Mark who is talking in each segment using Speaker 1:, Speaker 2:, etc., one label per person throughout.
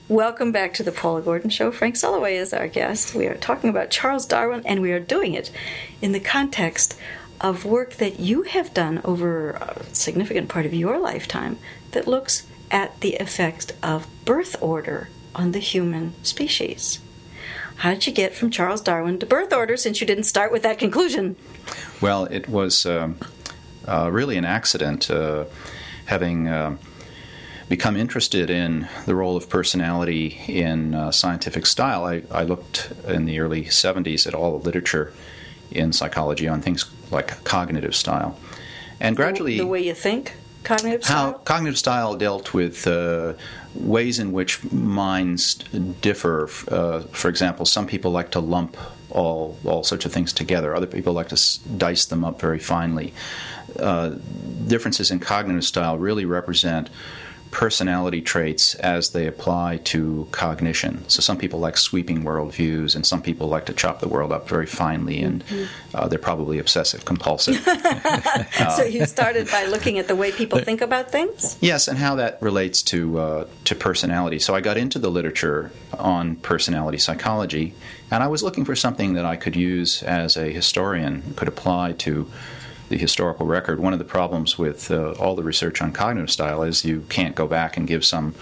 Speaker 1: Welcome back to the Paula Gordon Show. Frank Sulloway is our guest. We are talking about Charles Darwin, and we are doing it in the context of work that you have done over a significant part of your lifetime that looks at the effects of birth order on the human species. How did you get from Charles Darwin to birth order, since you didn't start with that conclusion?
Speaker 2: Well, it was really an accident, having become interested in the role of personality in scientific style. I looked in the early 70s at all the literature in psychology on things like cognitive style. And gradually...
Speaker 1: The way you think? Cognitive style?
Speaker 2: How cognitive style dealt with ways in which minds differ. For example, some people like to lump all sorts of things together. Other people like to dice them up very finely. Differences in cognitive style really represent personality traits as they apply to cognition. So some people like sweeping worldviews, and some people like to chop the world up very finely, and they're probably obsessive-compulsive.
Speaker 1: So you started by looking at the way people think about things?
Speaker 2: Yes, and how that relates to personality. So I got into the literature on personality psychology, and I was looking for something that I could use as a historian, could apply to the historical record. One of the problems with all the research on cognitive style is you can't go back and give some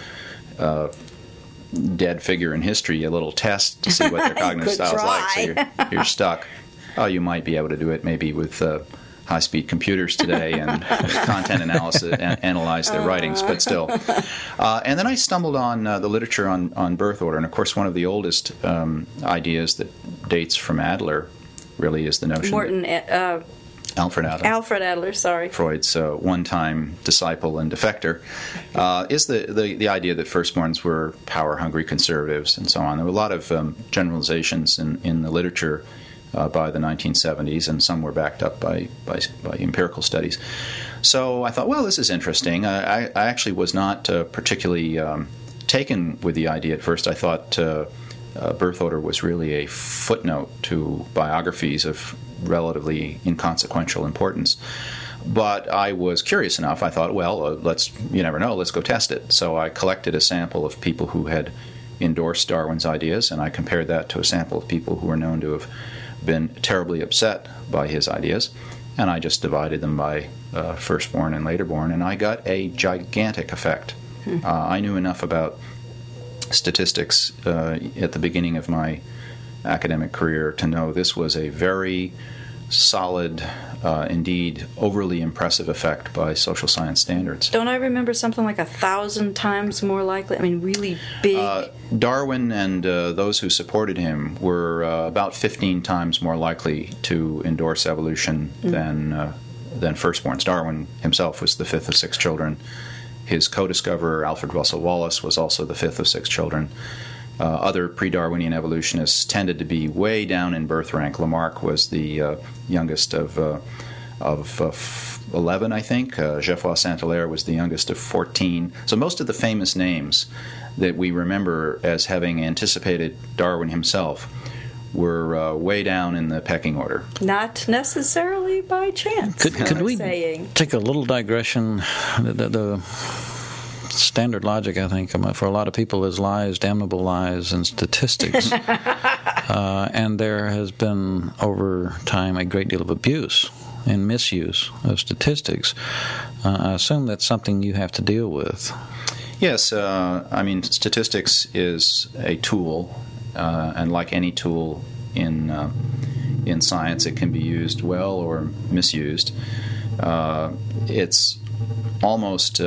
Speaker 2: dead figure in history a little test to see what their cognitive style is like. So you're stuck. Oh, you might be able to do it maybe with high-speed computers today and content analysis and analyze their writings, but still. And then I stumbled on the literature on birth order, and of course one of the oldest ideas that dates from Adler really is the notion Alfred Adler, sorry. Freud's one-time disciple and defector, is the idea that firstborns were power-hungry conservatives and so on. There were a lot of generalizations in the literature by the 1970s, and some were backed up by empirical studies. So I thought, well, this is interesting. I actually was not particularly taken with the idea at first. I thought birth order was really a footnote to biographies of relatively inconsequential importance. But I was curious enough. I thought, well, you never know, let's go test it. So I collected a sample of people who had endorsed Darwin's ideas, and I compared that to a sample of people who were known to have been terribly upset by his ideas. And I just divided them by firstborn and laterborn, and I got a gigantic effect. I knew enough about statistics at the beginning of my academic career to know this was a very solid, indeed overly impressive effect by social science standards.
Speaker 1: Don't I remember something like 1,000 times more likely? I mean, really big.
Speaker 2: Darwin and those who supported him were about 15 times more likely to endorse evolution than firstborns. Darwin himself was the fifth of 6 children. His co-discoverer, Alfred Russel Wallace, was also the fifth of 6 children. Other pre-Darwinian evolutionists tended to be way down in birth rank. Lamarck was the youngest of 11, I think. Geoffroy Saint-Hilaire was the youngest of 14. So most of the famous names that we remember as having anticipated Darwin himself were way down in the pecking order.
Speaker 1: Not necessarily by chance.
Speaker 3: Could we take a little digression? The standard logic, I think, for a lot of people is lies, damnable lies, and statistics. And there has been, over time, a great deal of abuse and misuse of statistics. I assume that's something you have to deal with.
Speaker 2: Yes. I mean, statistics is a tool, and like any tool in science, it can be used well or misused. It's almost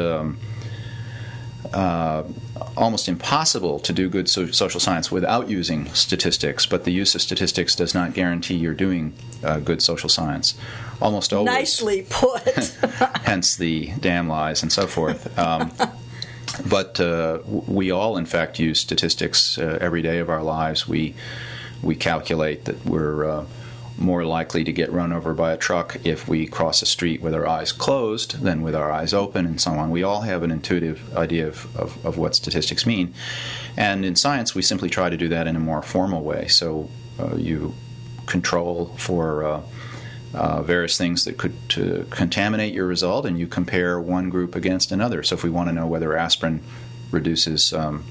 Speaker 2: impossible to do good social science without using statistics, but the use of statistics does not guarantee you're doing good social science. Almost always.
Speaker 1: Nicely put.
Speaker 2: Hence the damn lies and so forth. But we all, in fact, use statistics every day of our lives. We calculate that we're more likely to get run over by a truck if we cross a street with our eyes closed than with our eyes open, and so on. We all have an intuitive idea of what statistics mean. And in science, we simply try to do that in a more formal way. So you control for various things that could contaminate your result, and you compare one group against another. So if we want to know whether aspirin reduces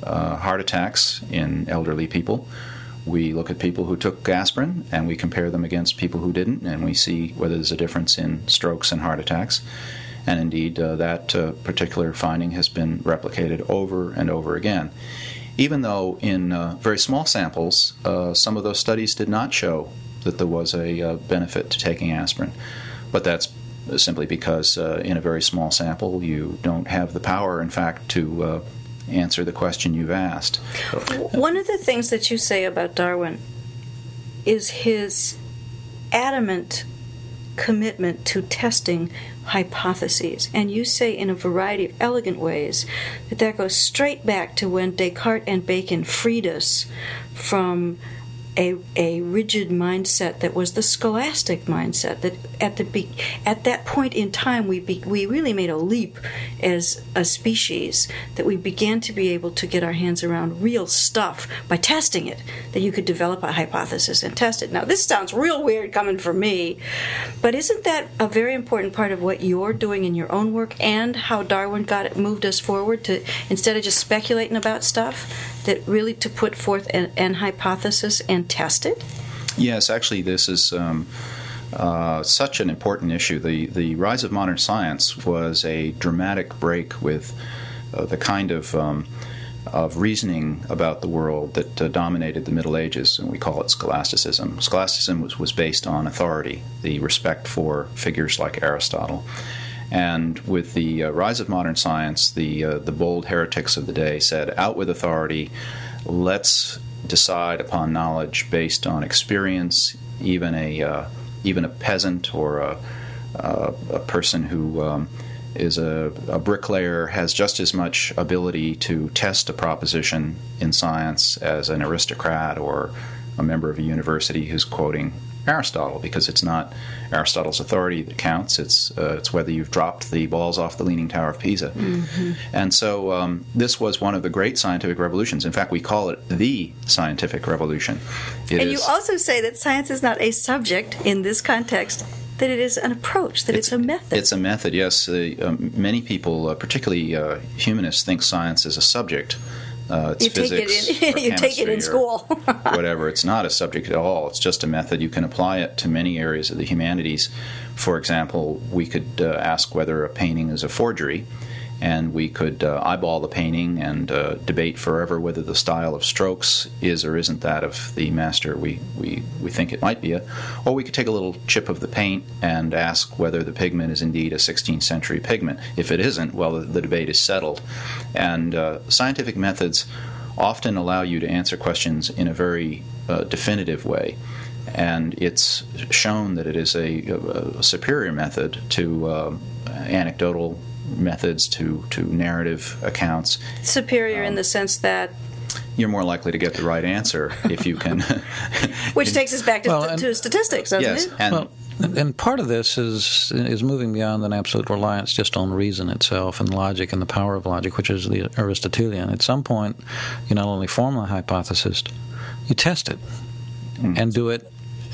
Speaker 2: heart attacks in elderly people. We look at people who took aspirin, and we compare them against people who didn't, and we see whether there's a difference in strokes and heart attacks. And indeed, that particular finding has been replicated over and over again. Even though in very small samples, some of those studies did not show that there was a benefit to taking aspirin. But that's simply because in a very small sample, you don't have the power, in fact, to answer the question you've asked.
Speaker 1: One of the things that you say about Darwin is his adamant commitment to testing hypotheses. And you say in a variety of elegant ways that goes straight back to when Descartes and Bacon freed us from a rigid mindset that was the scholastic mindset. That at that point in time, we really made a leap as a species, that we began to be able to get our hands around real stuff by testing it, that you could develop a hypothesis and test it. Now, this sounds real weird coming from me, but isn't that a very important part of what you're doing in your own work, and how Darwin moved us forward to, instead of just speculating about stuff, that really to put forth an hypothesis and test it?
Speaker 2: Yes, actually, this is such an important issue. The rise of modern science was a dramatic break with the kind of reasoning about the world that dominated the Middle Ages, and we call it scholasticism. Scholasticism was based on authority, the respect for figures like Aristotle. And with the rise of modern science, the bold heretics of the day said, out with authority, let's decide upon knowledge based on experience. Even a peasant or a person who is a bricklayer has just as much ability to test a proposition in science as an aristocrat or a member of a university who's quoting Aristotle, because it's not Aristotle's authority that counts. It's whether you've dropped the balls off the Leaning Tower of Pisa. Mm-hmm. And so this was one of the great scientific revolutions. In fact, we call it the scientific revolution.
Speaker 1: You also say that science is not a subject in this context, that it is an approach, that it's a method. It's
Speaker 2: a method, yes. Many people, particularly humanists, think science is a subject. It's physics,
Speaker 1: you take it in school.
Speaker 2: Whatever. It's not a subject at all. It's just a method. You can apply it to many areas of the humanities. For example, we could ask whether a painting is a forgery, and we could eyeball the painting and debate forever whether the style of strokes is or isn't that of the master we think it might be. Or we could take a little chip of the paint and ask whether the pigment is indeed a 16th century pigment. If it isn't, well, the debate is settled. And scientific methods often allow you to answer questions in a very definitive way. And it's shown that it is a superior method to anecdotal methods, to narrative accounts.
Speaker 1: Superior in the sense that
Speaker 2: you're more likely to get the right answer if you can.
Speaker 1: Which takes us back to statistics, doesn't
Speaker 2: it?
Speaker 1: Yes,
Speaker 3: and part of this is moving beyond an absolute reliance just on reason itself and logic and the power of logic, which is the Aristotelian. At some point, you not only form a hypothesis, you test it and do it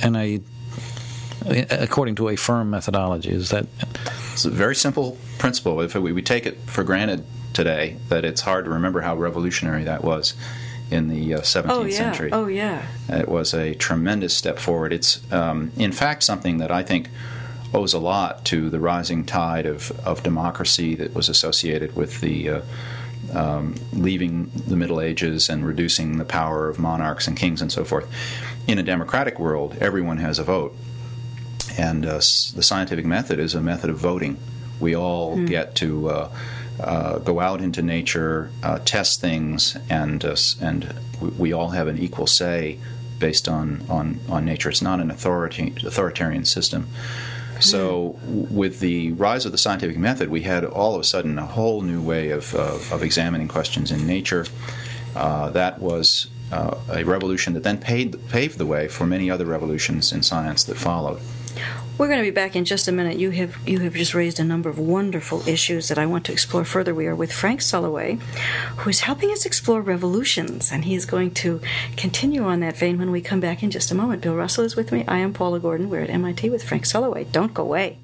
Speaker 3: according to a firm methodology. Is that?
Speaker 2: It's a very simple principle. If we take it for granted today that it's hard to remember how revolutionary that was in the 17th century.
Speaker 1: Oh, yeah.
Speaker 2: It was a tremendous step forward. It's, in fact, something that I think owes a lot to the rising tide of democracy that was associated with the leaving the Middle Ages and reducing the power of monarchs and kings and so forth. In a democratic world, everyone has a vote. And the scientific method is a method of voting. We all get to go out into nature, test things, and we all have an equal say based on nature. It's not an authoritarian system. So with the rise of the scientific method, we had all of a sudden a whole new way of examining questions in nature. That was a revolution that then paved the way for many other revolutions in science that followed.
Speaker 1: We're going to be back in just a minute. You have just raised a number of wonderful issues that I want to explore further. We are with Frank Sulloway, who is helping us explore revolutions, and he is going to continue on that vein when we come back in just a moment. Bill Russell is with me. I am Paula Gordon. We're at MIT with Frank Sulloway. Don't go away.